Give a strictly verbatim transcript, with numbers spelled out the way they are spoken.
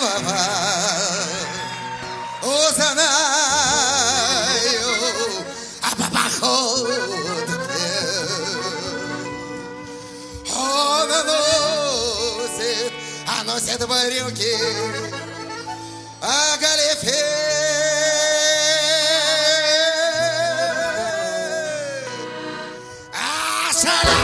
папа, узнаю, а папа ходит. Он носит, а носит брюки, а галифе. А шаля!